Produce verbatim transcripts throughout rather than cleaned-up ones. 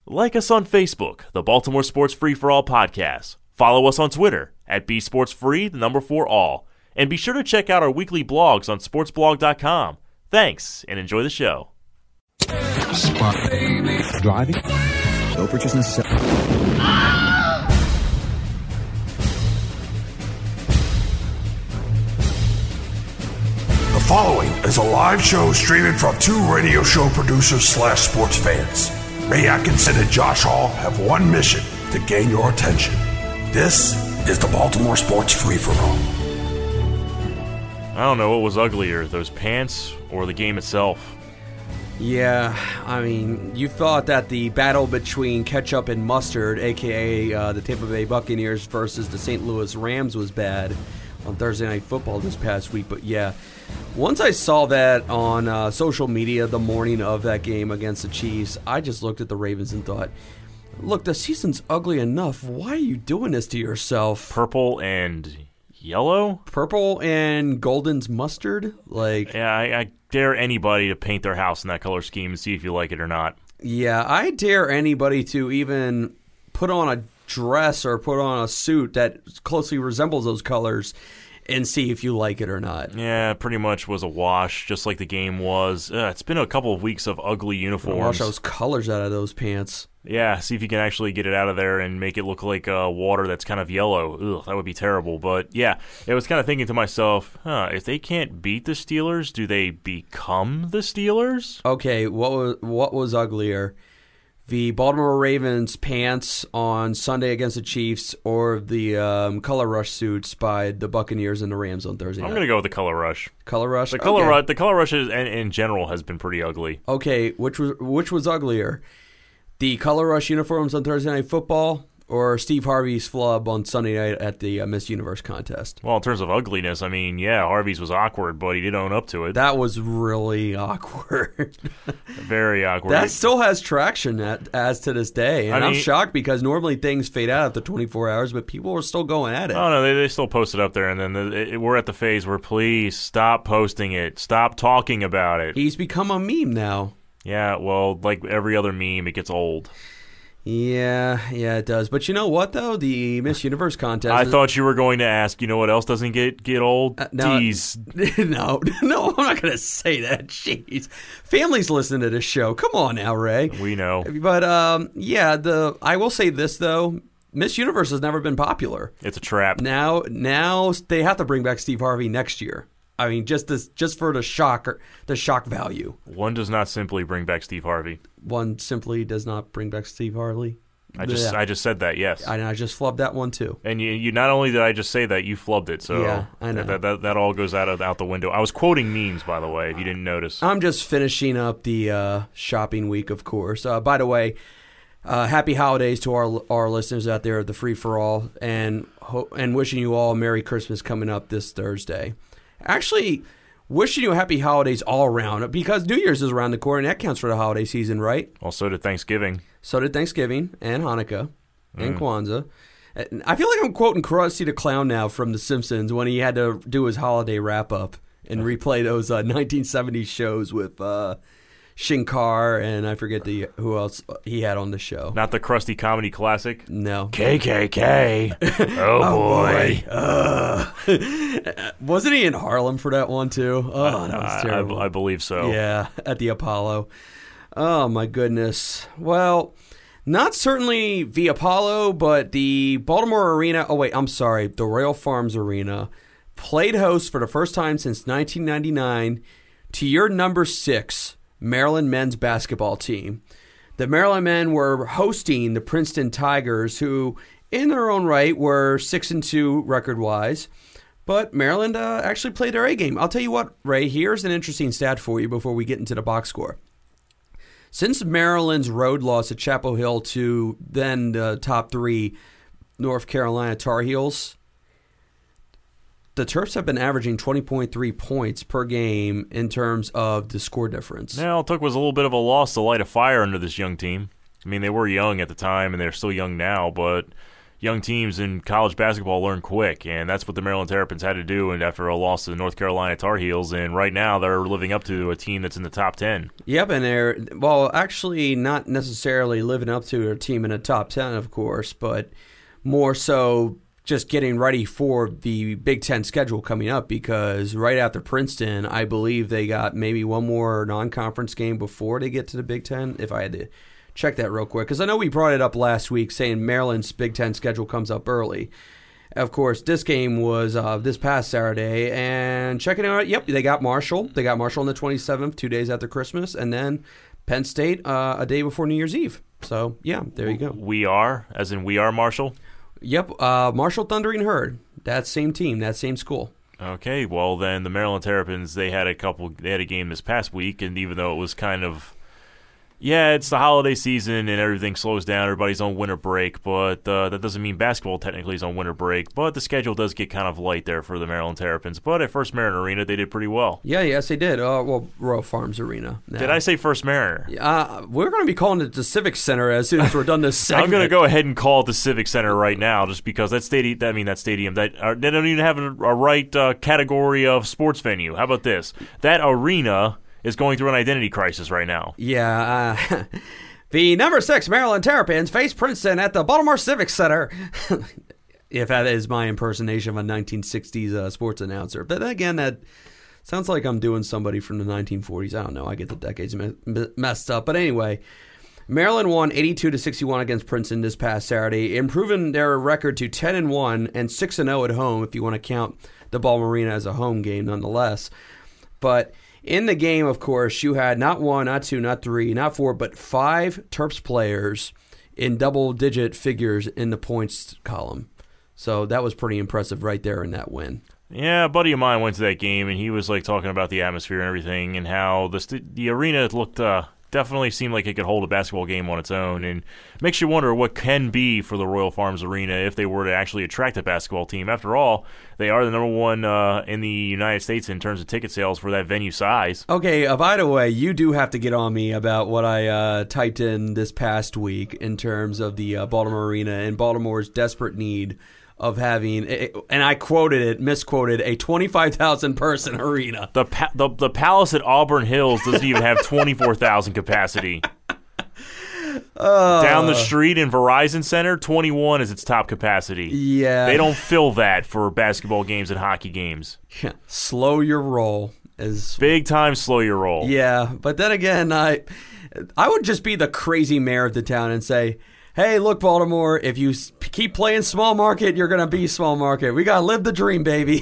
Like us on Facebook, the Baltimore Sports Free for All podcast. Follow us on Twitter at B Sports Free, the number four all. And be sure to check out our weekly blogs on sports blog dot com. Thanks, and enjoy the show. Spot. Driving. No purchase necessary. The following is a live show streaming from two radio show producers slash sports fans. Ray Atkinson and Josh Hall have one mission to gain your attention. This is the Baltimore Sports Free-for-All. I don't know what was uglier, those pants or the game itself. Yeah, I mean, you thought that the battle between ketchup and mustard, a k a. Uh, the Tampa Bay Buccaneers versus the Saint Louis Rams was bad on Thursday Night Football this past week, but yeah. Once I saw that on uh, social media the morning of that game against the Chiefs, I just looked at the Ravens and thought, look, the season's ugly enough. Why are you doing this to yourself? Purple and yellow? Purple and golden's mustard? Like, yeah, I, I dare anybody to paint their house in that color scheme and see if you like it or not. Yeah, I dare anybody to even put on a dress or put on a suit that closely resembles those colors and see if you like it or not. Yeah, pretty much was a wash, just like the game was. Uh, it's been a couple of weeks of ugly uniforms. Wash those colors out of those pants. Yeah, see if you can actually get it out of there and make it look like uh, water that's kind of yellow. Ugh, that would be terrible. But yeah, I was kind of thinking to myself, huh, if they can't beat the Steelers, do they become the Steelers? Okay, what was, what was uglier? The Baltimore Ravens pants on Sunday against the Chiefs, or the um, color rush suits by the Buccaneers and the Rams on Thursday night? I'm going to go with the color rush. Color rush? The color okay. rush, the color rush is, in, in general has been pretty ugly. Okay, which was which was uglier? The color rush uniforms on Thursday Night Football, or Steve Harvey's flub on Sunday night at the uh, Miss Universe contest? Well, in terms of ugliness, I mean, yeah, Harvey's was awkward, but he did own up to it. That was really awkward. Very awkward. That still has traction at, as to this day. And I mean, I'm shocked because normally things fade out after twenty-four hours, but people are still going at it. Oh, no, they, they still post it up there. And then the, it, we're at the phase where, please, stop posting it. Stop talking about it. He's become a meme now. Yeah, well, like every other meme, it gets old. Yeah, yeah, it does. But you know what, though? The Miss Universe contest... I thought you were going to ask, you know what else doesn't get, get old? Uh, no, D's. No, no, I'm not going to say that. Jeez. Families listen to this show. Come on now, Ray. We know. But, um, yeah, the I will say this, though. Miss Universe has never been popular. It's a trap. Now, now they have to bring back Steve Harvey next year. I mean, just this, just for the shock, the shock value. One does not simply bring back Steve Harvey. One simply does not bring back Steve Harvey. I just, yeah. I just said that. Yes, I, I just flubbed that one too. And you, you not only did I just say that, you flubbed it. So yeah, I know. That, that that all goes out of out the window. I was quoting memes, by the way, if you didn't notice. I'm just finishing up the uh, shopping week, of course. Uh, by the way, uh, happy holidays to our our listeners out there at the Free for All, and ho- and wishing you all a Merry Christmas coming up this Thursday. Actually, wishing you happy holidays all around, because New Year's is around the corner, and that counts for the holiday season, right? Well, so did Thanksgiving. So did Thanksgiving and Hanukkah and mm. Kwanzaa. I feel like I'm quoting Krusty the Clown now from The Simpsons when he had to do his holiday wrap-up and replay those uh, nineteen seventies shows with uh, Shinkar and I forget the who else he had on the show. Not the Krusty Comedy Classic? No. K K K. Oh, oh boy. boy. Uh, wasn't he in Harlem for that one too? Oh, that was terrible. I, I believe so. Yeah, at the Apollo. Oh, my goodness. Well, not certainly the Apollo, but the Baltimore Arena. Oh, wait, I'm sorry. The Royal Farms Arena played host for the first time since nineteen ninety-nine to your number six Maryland men's basketball team. The Maryland men were hosting the Princeton Tigers, who, in their own right, were six and two record-wise. But Maryland uh, actually played their A game. I'll tell you what, Ray, here's an interesting stat for you before we get into the box score. Since Maryland's road loss at Chapel Hill to then the top three North Carolina Tar Heels, the Terps have been averaging twenty point three points per game in terms of the score difference. Yeah, all it took was a little bit of a loss to light a fire under this young team. I mean, they were young at the time, and they're still young now, but young teams in college basketball learn quick, and that's what the Maryland Terrapins had to do. And after a loss to the North Carolina Tar Heels, and right now they're living up to a team that's in the top ten. Yep, and they're well, actually not necessarily living up to a team in the top ten, of course, but more so just getting ready for the Big Ten schedule coming up, because right after Princeton, I believe they got maybe one more non-conference game before they get to the Big Ten, if I had to check that real quick, because I know we brought it up last week saying Maryland's Big Ten schedule comes up early. Of course, this game was uh, this past Saturday, and checking it out, yep, they got Marshall. They got Marshall on the twenty-seventh, two days after Christmas, and then Penn State uh, a day before New Year's Eve. So, yeah, there you go. We are, as in we are Marshall? Yep, uh, Marshall Thundering Herd. That same team, that same school. Okay, well then the Maryland Terrapins, they had a couple, they had a game this past week, and even though it was kind of, yeah, it's the holiday season and everything slows down, everybody's on winter break, but uh, that doesn't mean basketball technically is on winter break, but the schedule does get kind of light there for the Maryland Terrapins. But at First Mariner Arena, they did pretty well. Yeah, yes, they did. Uh, well, Royal Farms Arena. Now. Did I say First Mariner? Uh, we're going to be calling it the Civic Center as soon as we're done this segment. I'm going to go ahead and call it the Civic Center right now, just because that stadium, I mean that stadium, that uh, they don't even have a, a right uh, category of sports venue. How about this? That arena is going through an identity crisis right now. Yeah. Uh, the number six Maryland Terrapins face Princeton at the Baltimore Civic Center. If that is my impersonation of a nineteen sixties uh, sports announcer. But again, that sounds like I'm doing somebody from the nineteen forties. I don't know. I get the decades me- messed up. But anyway, Maryland won eighty-two to sixty-one against Princeton this past Saturday, improving their record to ten and one and six and oh at home, if you want to count the Baltimore Arena as a home game nonetheless. But in the game, of course, you had not one, not two, not three, not four, but five Terps players in double-digit figures in the points column. So that was pretty impressive right there in that win. Yeah, a buddy of mine went to that game, and he was like talking about the atmosphere and everything, and how the st- the arena looked uh, definitely seemed like it could hold a basketball game on its own, and makes you wonder what can be for the Royal Farms Arena if they were to actually attract a basketball team. After all, they are the number one uh, in the United States in terms of ticket sales for that venue size. Okay, uh, by the way, you do have to get on me about what I uh, typed in this past week in terms of the uh, Baltimore Arena and Baltimore's desperate need of having, and I quoted it, misquoted, a twenty-five thousand person arena. The, pa- the the Palace at Auburn Hills doesn't even have twenty-four thousand capacity. Uh, Down the street in Verizon Center, twenty-one is its top capacity. Yeah. They don't fill that for basketball games and hockey games. Yeah. Slow your roll. Is Big time slow your roll. Yeah, but then again, I, I would just be the crazy mayor of the town and say, hey, look, Baltimore, if you keep playing small market, you're going to be small market. We got to live the dream, baby.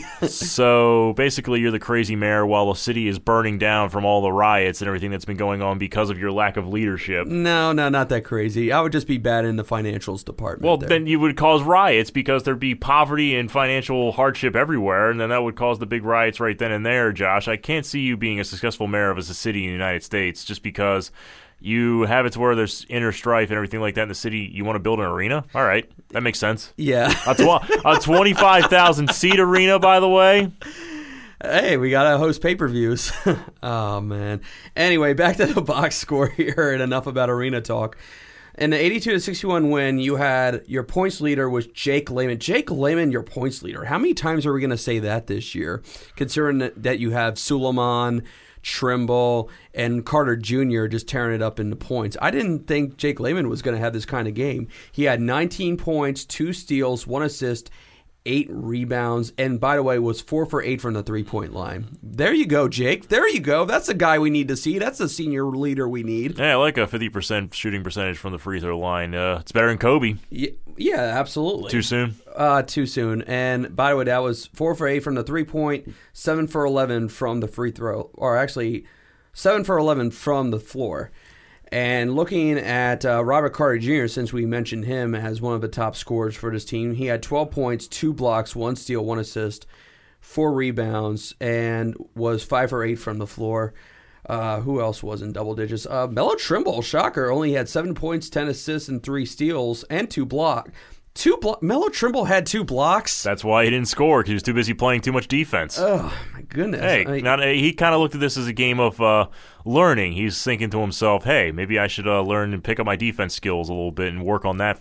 So basically you're the crazy mayor while the city is burning down from all the riots and everything that's been going on because of your lack of leadership. No, no, not that crazy. I would just be bad in the financials department. Well, there. then you would cause riots because there'd be poverty and financial hardship everywhere, and then that would cause the big riots right then and there, Josh. I can't see you being a successful mayor of a city in the United States just because you have it to where there's inner strife and everything like that in the city. You want to build an arena? All right. That makes sense. Yeah. a, tw- a twenty-five thousand seat arena, by the way. Hey, we got to host pay-per-views. Oh, man. Anyway, back to the box score here and enough about arena talk. In the eighty-two to sixty-one win, you had your points leader was Jake Layman. Jake Layman, your points leader. How many times are we going to say that this year, considering that, that you have Suleiman, Trimble, and Carter Junior just tearing it up in the points? I didn't think Jake Layman was going to have this kind of game. He had nineteen points, two steals, one assist, eight rebounds, and by the way, was four for eight from the three-point line. There you go, Jake. There you go. That's the guy we need to see. That's the senior leader we need. Yeah, I like a fifty percent shooting percentage from the free throw line. Uh, it's better than Kobe. Yeah, yeah, absolutely. Too soon? Uh, too soon. And by the way, that was four for eight from the three-point, seven for eleven from the free throw, or actually seven for eleven from the floor. And looking at uh, Robert Carter Junior, since we mentioned him as one of the top scorers for this team, he had twelve points, two blocks, one steal, one assist, four rebounds, and was five for eight from the floor. Uh, who else was in double digits? Uh, Melo Trimble, shocker, only had seven points, ten assists, and three steals, and two blocks. Two blo- Melo Trimble had two blocks. That's why he didn't score, because he was too busy playing too much defense. Oh, my goodness. Hey, I, not, he kind of looked at this as a game of uh, learning. He's thinking to himself, hey, maybe I should uh, learn and pick up my defense skills a little bit and work on that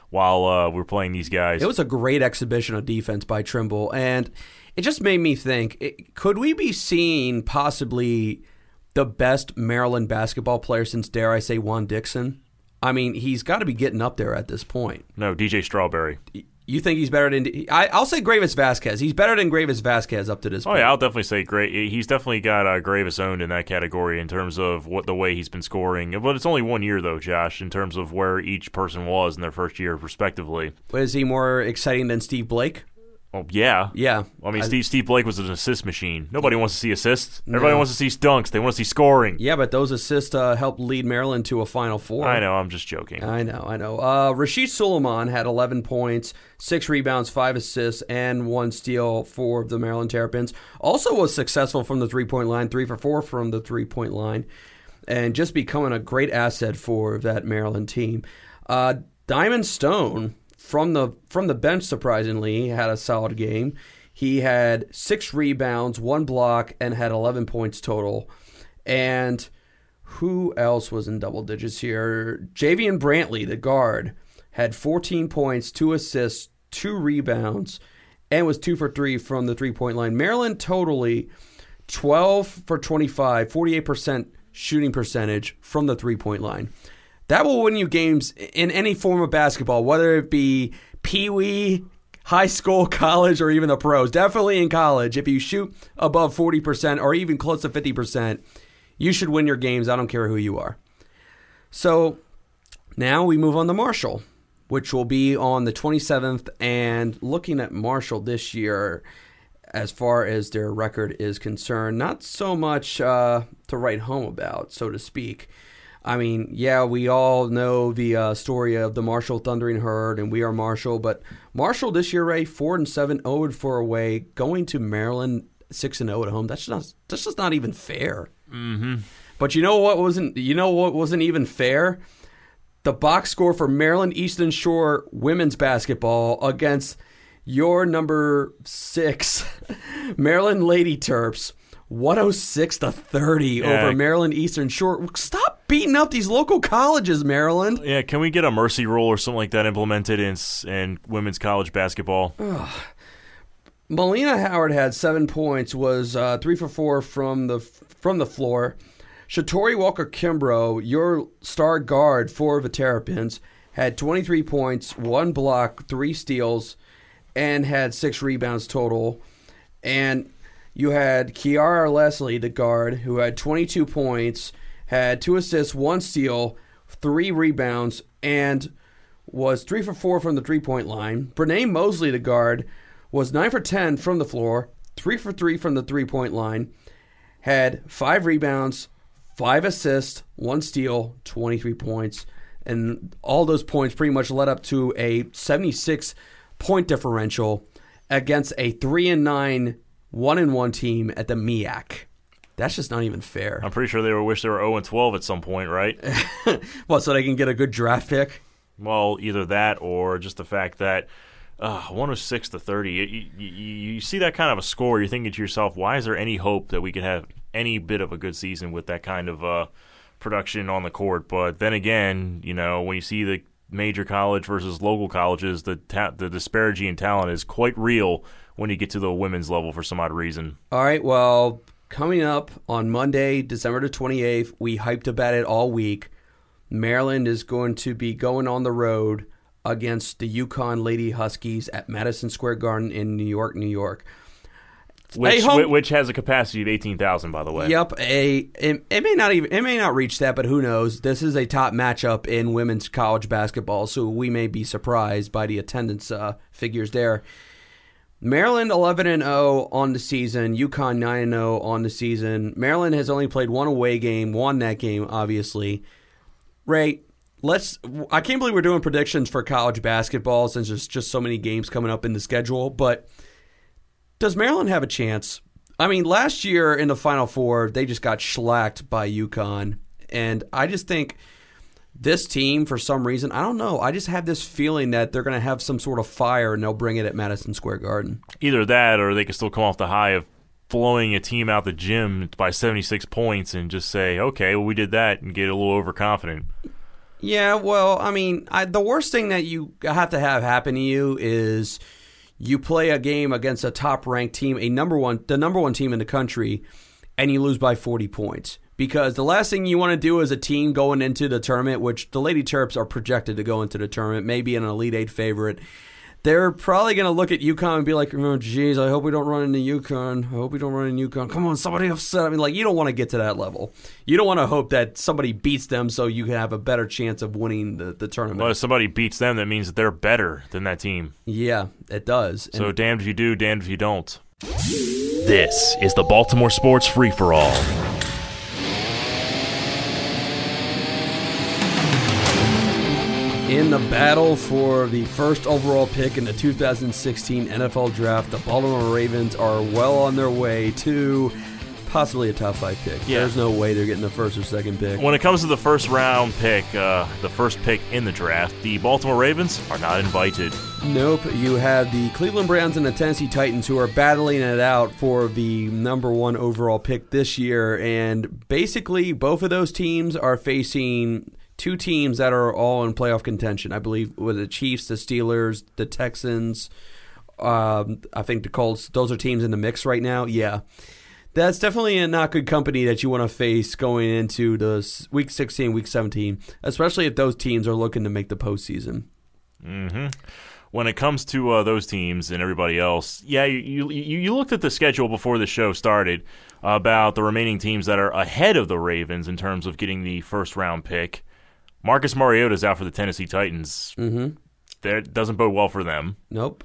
while uh, we're playing these guys. It was a great exhibition of defense by Trimble, and it just made me think, it, could we be seeing possibly the best Maryland basketball player since, dare I say, Juan Dixon? I mean, he's got to be getting up there at this point. No, D J Strawberry. You think he's better than... I, I'll say Gravis Vasquez. He's better than Gravis Vasquez up to this oh, point. Oh, yeah, I'll definitely say great. He's definitely got uh, Gravis owned in that category in terms of what the way he's been scoring. But it's only one year, though, Josh, in terms of where each person was in their first year, respectively. But is he more exciting than Steve Blake? Well, yeah. Yeah. I mean, I, Steve Steve Blake was an assist machine. Nobody wants to see assists. No. Everybody wants to see dunks. They want to see scoring. Yeah, but those assists uh, helped lead Maryland to a Final Four. I know. I'm just joking. I know. I know. Uh, Rashid Suleiman had eleven points, six rebounds, five assists, and one steal for the Maryland Terrapins. Also was successful from the three-point line, three for four from the three-point line, and just becoming a great asset for that Maryland team. Uh, Diamond Stone, from the from the bench, surprisingly, had a solid game. He had six rebounds, one block, and had eleven points total. And who else was in double digits here? Javian Brantley, the guard, had fourteen points, two assists, two rebounds, and was two for three from the three-point line. Maryland totally twelve for twenty-five, forty-eight percent shooting percentage from the three-point line. That will win you games in any form of basketball, whether it be peewee, high school, college, or even the pros. Definitely in college, if you shoot above forty percent or even close to fifty percent, you should win your games. I don't care who you are. So now we move on to Marshall, which will be on the twenty-seventh. And looking at Marshall this year, as far as their record is concerned, not so much uh, to write home about, so to speak. I mean, yeah, we all know the uh, story of the Marshall Thundering Herd, and we are Marshall. But Marshall this year, Ray, four and seven, zero and four away, going to Maryland six and zero at home. That's just that's just not even fair. Mm-hmm. But you know what wasn't? You know what wasn't even fair? The box score for Maryland Eastern Shore women's basketball against your number six Maryland Lady Terps. one oh six to thirty yeah. over Maryland Eastern Shore. Stop beating up these local colleges, Maryland. Yeah, can we get a mercy rule or something like that implemented in in women's college basketball? Melina Howard had seven points, was uh, three for four from the from the floor. Shatori Walker-Kimbrough, your star guard for the Terrapins, had twenty-three points, one block, three steals, and had six rebounds total. And you had Kiara Leslie, the guard, who had twenty-two points, had two assists, one steal, three rebounds, and was three for four from the three-point line. Brene Mosley, the guard, was nine for ten from the floor, three for three from the three-point line, had five rebounds, five assists, one steal, twenty-three points, and all those points pretty much led up to a seventy-six point differential against a three and nine one and one team at the M I A C. That's just not even fair. I'm pretty sure they were wish they were oh and twelve at some point, right? What, so they can get a good draft pick? Well, either that or just the fact that uh, one oh six to thirty, you, you, you see that kind of a score, you're thinking to yourself, why is there any hope that we could have any bit of a good season with that kind of uh, production on the court? But then again, you know, when you see the major college versus local colleges, the ta- the disparity in talent is quite real when you get to the women's level for some odd reason. All right, well, coming up on Monday, December the twenty-eighth, we hyped about it all week. Maryland is going to be going on the road against the UConn Lady Huskies at Madison Square Garden in New York, New York. Which, home, which has a capacity of eighteen thousand, by the way. Yep, a it, it may not even it may not reach that, but who knows? This is a top matchup in women's college basketball, so we may be surprised by the attendance uh, figures there. Maryland eleven and oh on the season, UConn nine and oh on the season. Maryland has only played one away game, won that game, obviously. Ray, let's. I can't believe we're doing predictions for college basketball since there's just so many games coming up in the schedule, but does Maryland have a chance? I mean, last year in the Final Four, they just got shellacked by UConn, and I just think this team, for some reason, I don't know, I just have this feeling that they're going to have some sort of fire and they'll bring it at Madison Square Garden. Either that or they can still come off the high of blowing a team out the gym by seventy-six points and just say, okay, well, we did that and get a little overconfident. Yeah, well, I mean, I, the worst thing that you have to have happen to you is you play a game against a top-ranked team, a number one, the number one team in the country, and you lose by forty points. Because the last thing you want to do as a team going into the tournament, which the Lady Terps are projected to go into the tournament, maybe an Elite Eight favorite, they're probably going to look at UConn and be like, oh, geez, I hope we don't run into UConn. I hope we don't run into UConn. Come on, somebody upset. I mean, like, you don't want to get to that level. You don't want to hope that somebody beats them so you can have a better chance of winning the, the tournament. Well, if somebody beats them, that means that they're better than that team. Yeah, it does. So and damned if you do, damned if you don't. This is the Baltimore Sports Free-For-All. In the battle for the first overall pick in the two thousand sixteen N F L Draft, the Baltimore Ravens are well on their way to possibly a top five pick. Yeah. There's no way they're getting the first or second pick. When it comes to the first round pick, uh, the first pick in the draft, the Baltimore Ravens are not invited. Nope. You have the Cleveland Browns and the Tennessee Titans who are battling it out for the number one overall pick this year, and basically both of those teams are facing two teams that are all in playoff contention. I believe with the Chiefs, the Steelers, the Texans. Um, I think the Colts. Those are teams in the mix right now. Yeah, that's definitely a not good company that you want to face going into the week sixteen, week seventeen, especially if those teams are looking to make the postseason. Mm-hmm. When it comes to uh, those teams and everybody else, yeah, you, you you looked at the schedule before the show started about the remaining teams that are ahead of the Ravens in terms of getting the first round pick. Marcus Mariota's out for the Tennessee Titans. Mm-hmm. That doesn't bode well for them. Nope.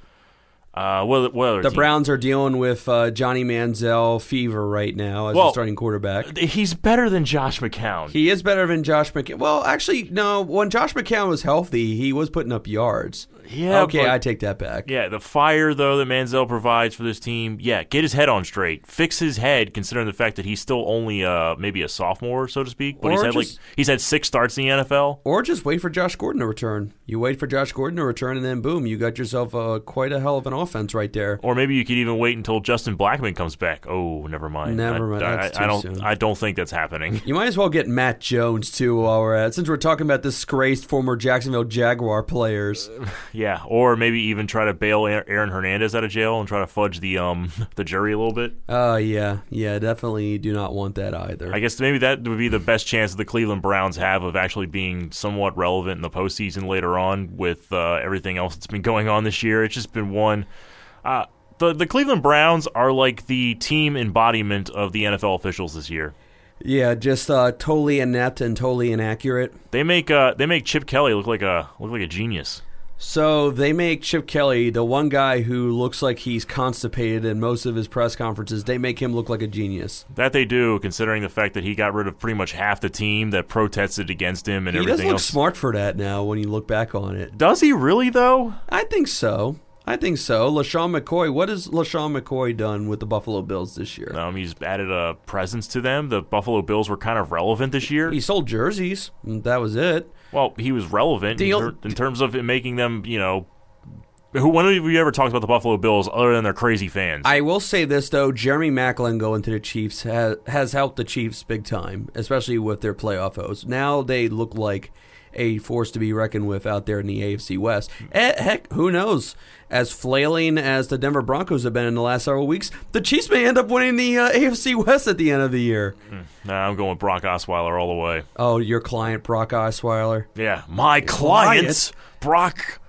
Uh, what, what other the team? Browns are dealing with uh, Johnny Manziel fever right now as well, a starting quarterback. He's better than Josh McCown. He is better than Josh McCown. Well, actually, no. When Josh McCown was healthy, he was putting up yards. Yeah, okay, but, I take that back. Yeah, the fire, though, that Manziel provides for this team, yeah, get his head on straight. Fix his head, considering the fact that he's still only uh, maybe a sophomore, so to speak. But or he's had, just, like, he's had six starts in the N F L. Or just wait for Josh Gordon to return. You wait for Josh Gordon to return, and then, boom, you got yourself uh, quite a hell of an offense right there. Or maybe you could even wait until Justin Blackman comes back. Oh, never mind. Never mind. I, That's I, I too don't. soon. I don't think that's happening. You might as well get Matt Jones, too, while we're at. Since we're talking about disgraced former Jacksonville Jaguar players. Yeah, or maybe even try to bail Aaron Hernandez out of jail and try to fudge the um the jury a little bit. Oh, uh, yeah. Yeah, definitely do not want that either. I guess maybe that would be the best chance the Cleveland Browns have of actually being somewhat relevant in the postseason later on with uh, everything else that's been going on this year. It's just been one... Uh, the, the Cleveland Browns are like the team embodiment of the N F L officials this year. Yeah, just uh, totally inept and totally inaccurate. They make uh, they make Chip Kelly look like a look like a genius. So they make Chip Kelly, the one guy who looks like he's constipated in most of his press conferences, they make him look like a genius. That they do, considering the fact that he got rid of pretty much half the team that protested against him and he everything does look else. smart for that now when you look back on it. Does he really, though? I think so. I think so. LaShawn McCoy, what has LaShawn McCoy done with the Buffalo Bills this year? Um, he's added a presence to them. The Buffalo Bills were kind of relevant this year. He sold jerseys. That was it. Well, he was relevant The, in, ter- in terms of it making them, you know... Who? When have you ever talked about the Buffalo Bills other than their crazy fans? I will say this, though. Jeremy Maclin going to the Chiefs has, has helped the Chiefs big time, especially with their playoff hosts. Now they look like a force to be reckoned with out there in the A F C West. Eh, heck, who knows? As flailing as the Denver Broncos have been in the last several weeks, the Chiefs may end up winning the uh, A F C West at the end of the year. Mm, nah, I'm going with Brock Osweiler all the way. Oh, your client, Brock Osweiler? Yeah, my client, Brock,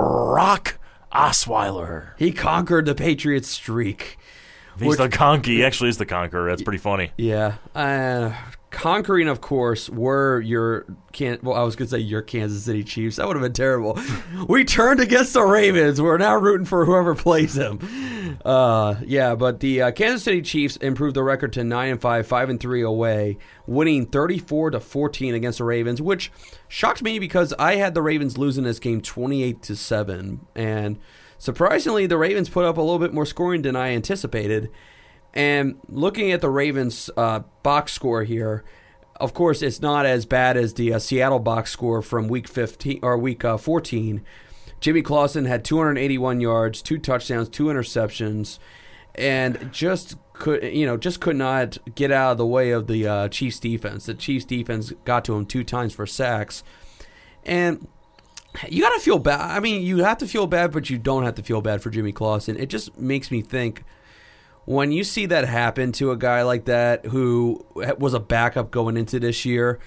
Brock Osweiler. He conquered the Patriots streak. He's which, the conqueror. He actually is the conqueror. That's pretty funny. Yeah. Uh, conquering, of course, were your... Can, well, I was going to say your Kansas City Chiefs. That would have been terrible. We turned against the Ravens. We're now rooting for whoever plays them. Uh, yeah, but the uh, Kansas City Chiefs improved the record to nine and five, five and three away, winning thirty-four to fourteen against the Ravens, which shocked me because I had the Ravens losing this game twenty-eight to seven. And surprisingly, the Ravens put up a little bit more scoring than I anticipated. And looking at the Ravens' uh, box score here, of course, it's not as bad as the uh, Seattle box score from week fifteen or week uh, fourteen. Jimmy Clausen had two hundred eighty-one yards, two touchdowns, two interceptions, and just could you know just could not get out of the way of the uh, Chiefs defense. The Chiefs defense got to him two times for sacks. And you got to feel bad. I mean, you have to feel bad, but you don't have to feel bad for Jimmy Clausen. It just makes me think, when you see that happen to a guy like that who was a backup going into this year,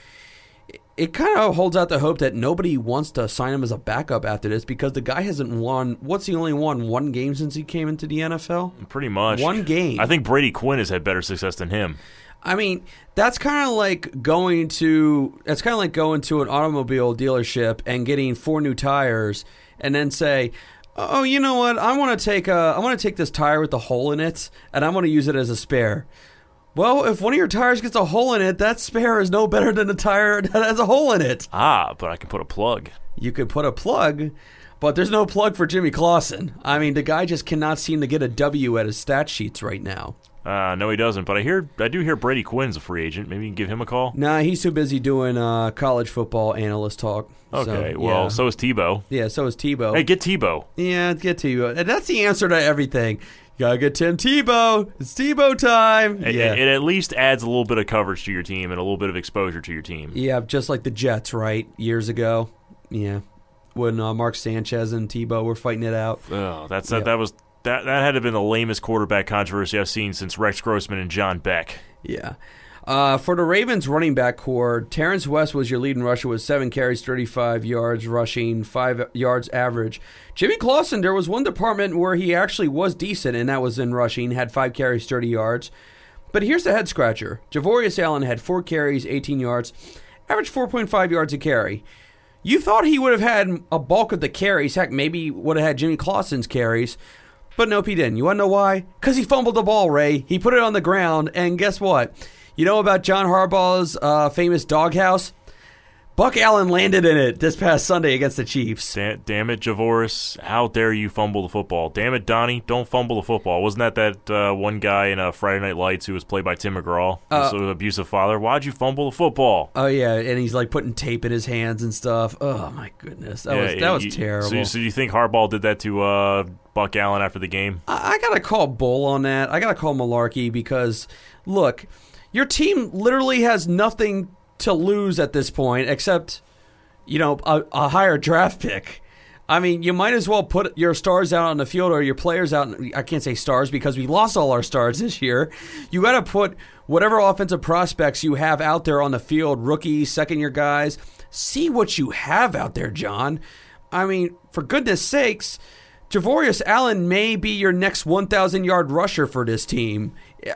it kind of holds out the hope that nobody wants to sign him as a backup after this, because the guy hasn't won. What's he only won? One game since he came into the N F L? Pretty much. One game. I think Brady Quinn has had better success than him. I mean, that's kind of like going to that's kind of like going to an automobile dealership and getting four new tires, and then say, "Oh, you know what? I want to take a I want to take this tire with the hole in it, and I want to use it as a spare." Well, if one of your tires gets a hole in it, that spare is no better than the tire that has a hole in it. Ah, but I can put a plug. You could put a plug, but there's no plug for Jimmy Clausen. I mean, the guy just cannot seem to get a W at his stat sheets right now. Uh, no, he doesn't. But I hear, I do hear Brady Quinn's a free agent. Maybe you can give him a call. Nah, he's too busy doing uh, college football analyst talk. Okay, so, well, yeah. so is Tebow. Yeah, so is Tebow. Hey, get Tebow. Yeah, get Tebow. And that's the answer to everything. You gotta get Tim Tebow. It's Tebow time. It, yeah. it at least adds a little bit of coverage to your team and a little bit of exposure to your team. Yeah, just like the Jets, right? Years ago. Yeah. When uh, Mark Sanchez and Tebow were fighting it out. Oh, that's Yep. that, that was that that had to have been the lamest quarterback controversy I've seen since Rex Grossman and John Beck. Yeah. Uh, for the Ravens running back core, Terrence West was your leading rusher with seven carries, thirty-five yards rushing, five yards average. Jimmy Clausen, there was one department where he actually was decent, and that was in rushing, had five carries, thirty yards. But here's the head scratcher. Javorius Allen had four carries, eighteen yards, averaged four point five yards a carry. You thought he would have had a bulk of the carries. Heck, maybe would have had Jimmy Clausen's carries. But nope, he didn't. You want to know why? Because he fumbled the ball, Ray. He put it on the ground, and guess what? You know about John Harbaugh's uh, famous doghouse? Buck Allen landed in it this past Sunday against the Chiefs. Da- damn it, Javoris. How dare you fumble the football? Damn it, Donnie. Don't fumble the football. Wasn't that that uh, one guy in uh, Friday Night Lights who was played by Tim McGraw? Uh, so abusive father. Why'd you fumble the football? Oh, yeah, and he's like putting tape in his hands and stuff. Oh, my goodness. That Yeah, was that was you- terrible. So, so you think Harbaugh did that to uh, Buck Allen after the game? I, I got to call bull on that. I got to call malarkey because, look, your team literally has nothing to lose at this point except, you know, a, a higher draft pick. I mean, you might as well put your stars out on the field or your players out. I can't say stars because we lost all our stars this year. You got to put whatever offensive prospects you have out there on the field, rookies, second-year guys. See what you have out there, John. I mean, for goodness sakes, Javorius Allen may be your next one thousand yard rusher for this team.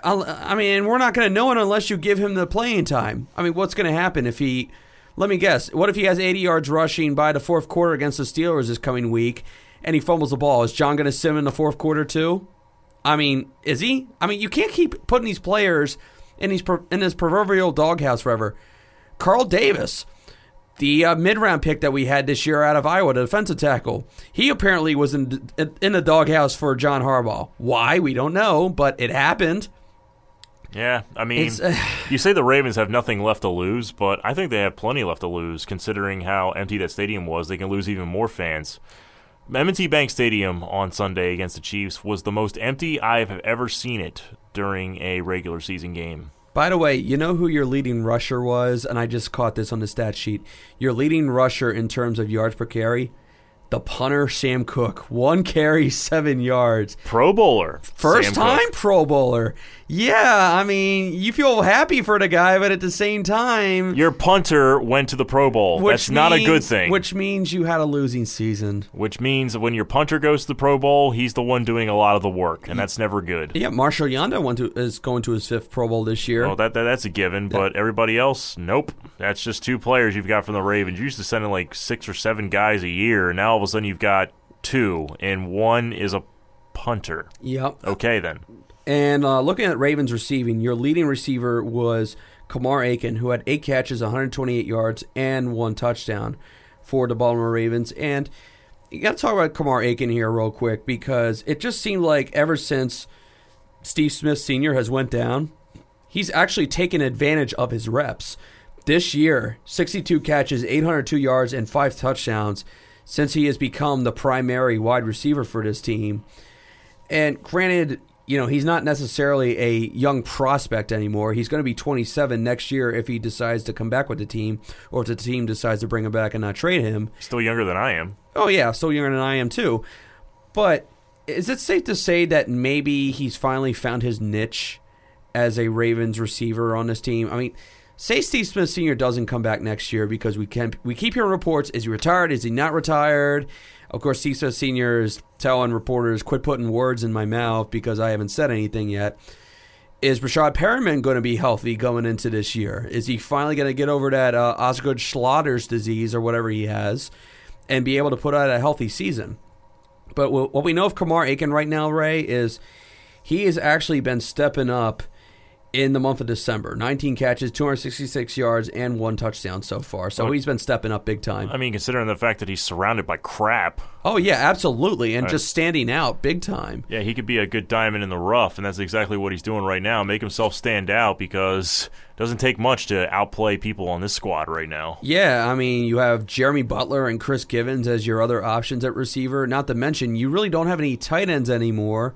I mean, we're not going to know it unless you give him the playing time. I mean, what's going to happen if he... Let me guess. What if he has eighty yards rushing by the fourth quarter against the Steelers this coming week, and he fumbles the ball? Is John going to sit him in the fourth quarter too? I mean, is he? I mean, you can't keep putting these players in these in this proverbial doghouse forever. Carl Davis, the uh, mid-round pick that we had this year out of Iowa, the defensive tackle, he apparently was in in the doghouse for John Harbaugh. Why? We don't know, but it happened. Yeah, I mean, It's, uh, you say the Ravens have nothing left to lose, but I think they have plenty left to lose, considering how empty that stadium was. They can lose even more fans. M and T Bank Stadium on Sunday against the Chiefs was the most empty I have ever seen it during a regular season game. By the way, you know who your leading rusher was? And I just caught this on the stat sheet. Your leading rusher in terms of yards per carry? The punter, Sam Cook. One carry, seven yards. Pro Bowler. First Sam time Cook. Pro Bowler. Yeah, I mean, you feel happy for the guy, but at the same time... Your punter went to the Pro Bowl. That's not a good means- thing. Which means you had a losing season. Which means when your punter goes to the Pro Bowl, he's the one doing a lot of the work, and that's never good. Yeah, Marshall Yanda went to, is going to his fifth Pro Bowl this year. Well, that, that that's a given, but everybody else, nope. That's just two players you've got from the Ravens. You used to send in like six or seven guys a year, and now all of a sudden you've got two, and one is a punter. Yep. Okay, then. And uh, looking at Ravens receiving, your leading receiver was Kamar Aiken, who had eight catches, one hundred twenty-eight yards, and one touchdown for the Baltimore Ravens. And you got to talk about Kamar Aiken here real quick because it just seemed like ever since Steve Smith Senior has went down, he's actually taken advantage of his reps. This year, sixty-two catches, eight hundred two yards, and five touchdowns since he has become the primary wide receiver for this team. And granted, you know, he's not necessarily a young prospect anymore. He's going to be twenty-seven next year if he decides to come back with the team, or if the team decides to bring him back and not trade him. Still younger than I am. Oh, yeah, still younger than I am, too. But is it safe to say that maybe he's finally found his niche as a Ravens receiver on this team? I mean, say Steve Smith Senior doesn't come back next year because we can we keep hearing reports. Is he retired? Is he not retired? Of course, Steve Smith Senior is telling reporters, quit putting words in my mouth because I haven't said anything yet. Is Rashad Perriman going to be healthy going into this year? Is he finally going to get over that uh, Osgood Schlatters disease or whatever he has and be able to put out a healthy season? But what we know of Kamar Aiken right now, Ray, is he has actually been stepping up in the month of December. nineteen catches, two hundred sixty-six yards, and one touchdown so far. So well, he's been stepping up big time. I mean, considering the fact that he's surrounded by crap. Oh, yeah, absolutely, and right. just standing out big time. Yeah, he could be a good diamond in the rough, and that's exactly what he's doing right now. Make himself stand out because it doesn't take much to outplay people on this squad right now. Yeah, I mean, you have Jeremy Butler and Chris Givens as your other options at receiver. Not to mention, you really don't have any tight ends anymore,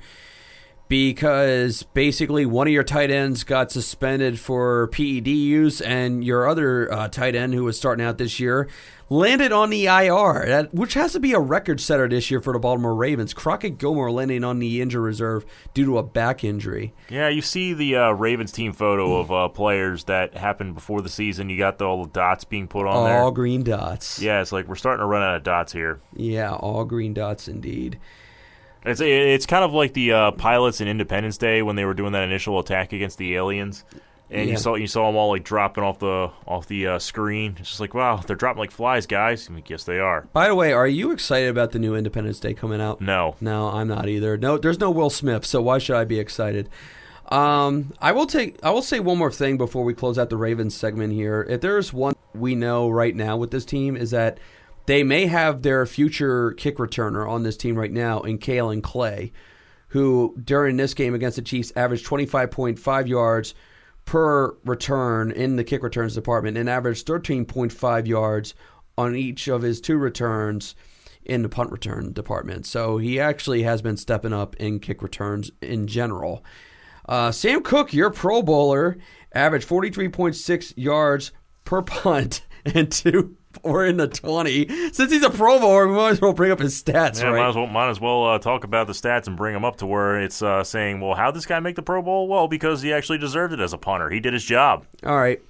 because basically one of your tight ends got suspended for P E D use, and your other uh, tight end, who was starting out this year, landed on the I R, that, which has to be a record setter this year for the Baltimore Ravens. Crockett Gilmore landing on the injury reserve due to a back injury. Yeah, you see the uh, Ravens team photo of uh, players that happened before the season. You got the, all the dots being put on all there. All green dots. Yeah, it's like we're starting to run out of dots here. Yeah, all green dots indeed. It's it's kind of like the uh, pilots in Independence Day when they were doing that initial attack against the aliens, and yeah. you saw you saw them all like dropping off the off the uh, screen. It's just like, wow, they're dropping like flies, guys. I mean, yes, they are. By the way, are you excited about the new Independence Day coming out? No, no, I'm not either. No, there's no Will Smith, so why should I be excited? Um, I will take. I will say one more thing before we close out the Ravens segment here. If there's one we know right now with this team is that they may have their future kick returner on this team right now in Kalen Clay, who during this game against the Chiefs averaged twenty-five point five yards per return in the kick returns department and averaged thirteen point five yards on each of his two returns in the punt return department. So he actually has been stepping up in kick returns in general. Uh, Sam Cook, your Pro Bowler, averaged forty-three point six yards per punt and two or in the twenty. Since he's a Pro Bowler, we might as well bring up his stats, yeah, right? Might as well, might as well uh, talk about the stats and bring them up to where it's uh, saying, well, how'd this guy make the Pro Bowl? Well, because he actually deserved it as a punter. He did his job. All right.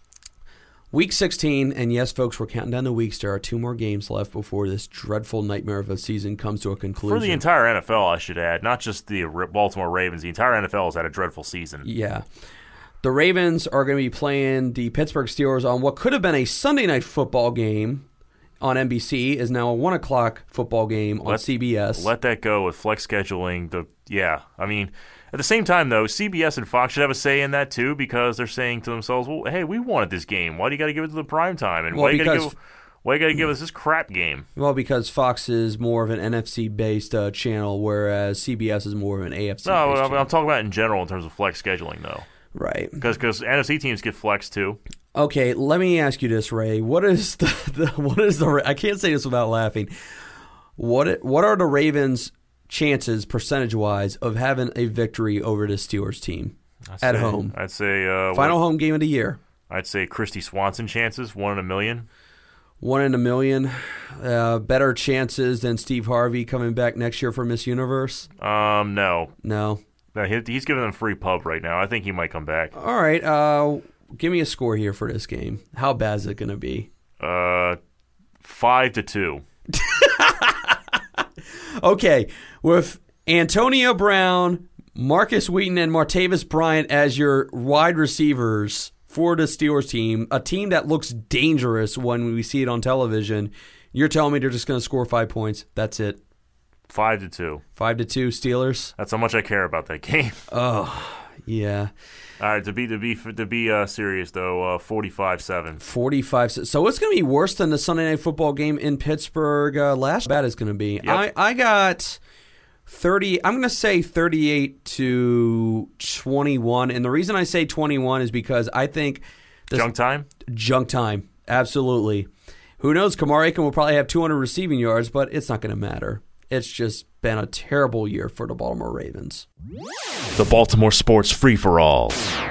Week sixteen, and yes, folks, we're counting down the weeks. There are two more games left before this dreadful nightmare of a season comes to a conclusion. For the entire N F L, I should add, not just the Baltimore Ravens. The entire N F L has had a dreadful season. Yeah. The Ravens are going to be playing the Pittsburgh Steelers on what could have been a Sunday night football game on N B C, is now a one o'clock football game on let, C B S. Let that go with flex scheduling. The Yeah, I mean, at the same time, though, C B S and Fox should have a say in that, too, because they're saying to themselves, well, hey, we wanted this game. Why do you got to give it to the prime time? And well, why do you got to because, give why you got to give us this crap game? Well, because Fox is more of an N F C-based uh, channel, whereas C B S is more of an A F C-based No, I'm, channel. I'm talking about in general in terms of flex scheduling, though. Right. Because N F C teams get flex, too. Okay, let me ask you this, Ray. What is the, the what is the I can't say this without laughing. What what are the Ravens' chances, percentage-wise, of having a victory over the Steelers team I'd at say, home? I'd say uh, final what, home game of the year. I'd say Christy Swanson chances, one in a million. One in a million. Uh, better chances than Steve Harvey coming back next year for Miss Universe? Um, no. No. No, he, he's giving them free pub right now. I think he might come back. All right. Uh, give me a score here for this game. How bad is it going to be? Uh, five to two. Okay. With Antonio Brown, Marcus Wheaton, and Martavis Bryant as your wide receivers for the Steelers team, a team that looks dangerous when we see it on television, you're telling me they're just going to score five points. That's it. Five to two. Five to two Steelers. That's how much I care about that game. Oh, yeah. All right, to be to be to be uh, serious though, uh, forty-five seven. forty-five. So it's going to be worse than the Sunday night football game in Pittsburgh uh, last. Bad is going to be. Yep. I I got thirty. I'm going to say thirty-eight to twenty-one, and the reason I say twenty-one is because I think this, Junk time. Junk time. Absolutely. Who knows? Kamar Aiken will probably have two hundred receiving yards, but it's not going to matter. It's just been a terrible year for the Baltimore Ravens. The Baltimore Sports Free-for-All.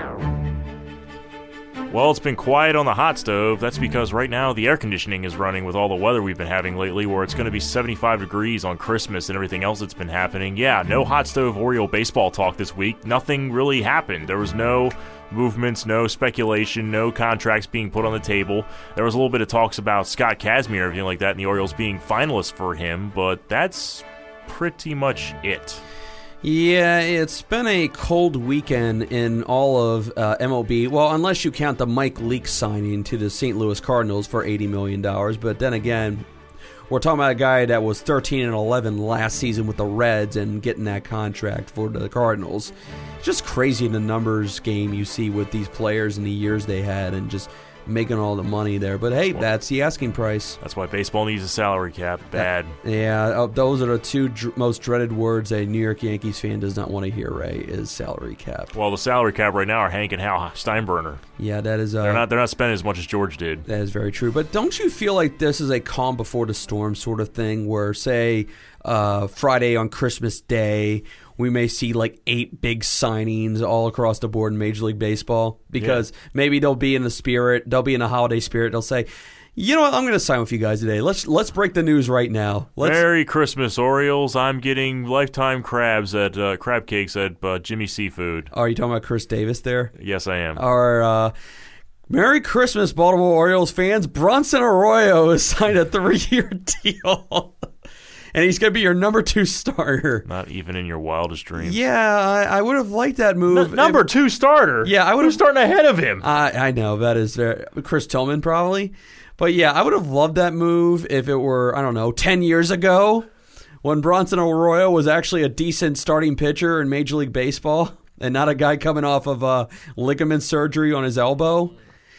Well, it's been quiet on the hot stove. That's because right now the air conditioning is running with all the weather we've been having lately, where it's going to be seventy-five degrees on Christmas and everything else that's been happening. Yeah, no hot stove Oriole baseball talk this week. Nothing really happened. There was no movements, no speculation, no contracts being put on the table. There was a little bit of talks about Scott Kazmir and everything like that, and the Orioles being finalists for him, but that's pretty much it. Yeah, it's been a cold weekend in all of uh, M L B. Well, unless you count the Mike Leake signing to the Saint Louis Cardinals for eighty million dollars. But then again, we're talking about a guy that was thirteen and eleven last season with the Reds and getting that contract for the Cardinals. It's just crazy the numbers game you see with these players and the years they had and just making all the money there. But hey, that's the asking price. That's why baseball needs a salary cap. Bad. That, yeah, uh, those are the two dr- most dreaded words a New York Yankees fan does not want to hear, Ray, is salary cap. Well, the salary cap right now are Hank and Hal Steinbrenner. Yeah, that is... Uh, they're not They're not spending as much as George did. That is very true. But don't you feel like this is a calm before the storm sort of thing where, say, uh, Friday on Christmas Day, we may see like eight big signings all across the board in Major League Baseball? Because yeah. maybe they'll be in the spirit, they'll be in the holiday spirit. They'll say, you know what, I'm going to sign with you guys today. Let's let's break the news right now. Let's... Merry Christmas, Orioles. I'm getting lifetime crabs at uh, crab cakes at uh, Jimmy Seafood. Oh, are you talking about Chris Davis there? Yes, I am. Or, uh, Merry Christmas, Baltimore Orioles fans. Bronson Arroyo has signed a three-year deal. And he's going to be your number two starter. Not even in your wildest dreams. Yeah, I, I would have liked that move. N- number if, two starter? Yeah, I would have. Who's starting ahead of him? I, I know, that is very, Chris Tillman probably. But yeah, I would have loved that move if it were, I don't know, ten years ago when Bronson Arroyo was actually a decent starting pitcher in Major League Baseball and not a guy coming off of uh, ligament surgery on his elbow.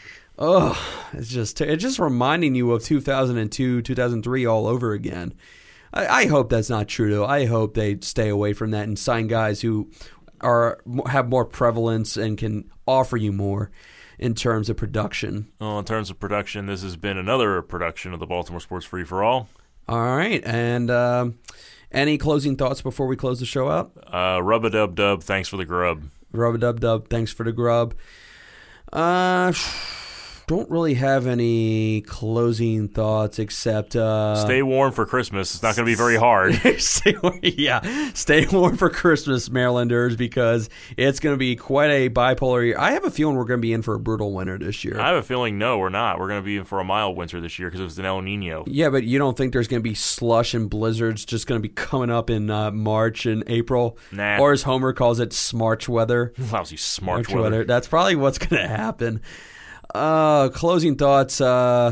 Oh, it's just, it's just reminding you of two thousand two, two thousand three all over again. I hope that's not true, though. I hope they stay away from that and sign guys who are have more prevalence and can offer you more in terms of production. Well, in terms of production, this has been another production of the Baltimore Sports Free-for-All. All right. And um, any closing thoughts before we close the show out? Uh, Rub-a-dub-dub, thanks for the grub. Rub-a-dub-dub, thanks for the grub. Uh... Don't really have any closing thoughts except uh, stay warm for Christmas. It's not going to be very hard. stay, yeah, stay warm for Christmas, Marylanders, because it's going to be quite a bipolar year. I have a feeling we're going to be in for a brutal winter this year. I have a feeling no, we're not. We're going to be in for a mild winter this year because it was an El Nino. Yeah, but you don't think there's going to be slush and blizzards just going to be coming up in uh, March and April? Nah. Or as Homer calls it, smarch weather. Lousy smarch weather. weather. That's probably what's going to happen. Uh, closing thoughts. Uh,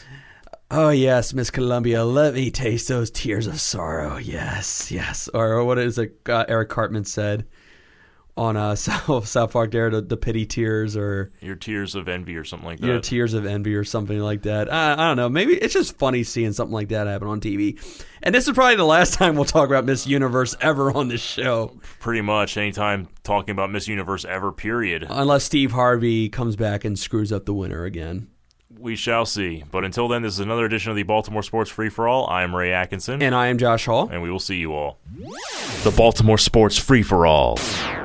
oh, yes, Miss Columbia, let me taste those tears of sorrow. Yes, yes. Or what is it uh, Eric Cartman said on uh, South, South Park there, the, the pity tears or... Your tears of envy or something like that. Your tears of envy or something like that. I, I don't know. Maybe it's just funny seeing something like that happen on T V. And this is probably the last time we'll talk about Miss Universe ever on this show. Pretty much anytime talking about Miss Universe ever, period. Unless Steve Harvey comes back and screws up the winner again. We shall see. But until then, this is another edition of the Baltimore Sports Free-for-All. I am Ray Atkinson. And I am Josh Hall. And we will see you all. The Baltimore Sports Free-for-All.